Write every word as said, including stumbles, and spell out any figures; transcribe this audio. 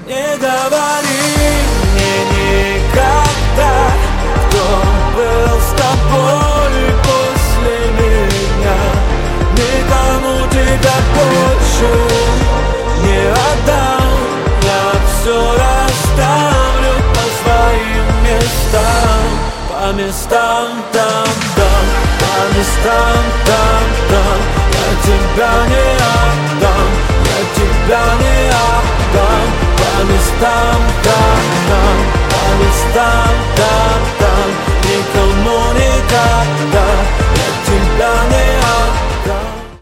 Не говори мне никогда, кто был с тобой после меня. Никому тебя больше не отдам. Я все расставлю по своим местам, по местам там, там, по местам там, там. Я тебя не отдам, я тебя не отдам. По местам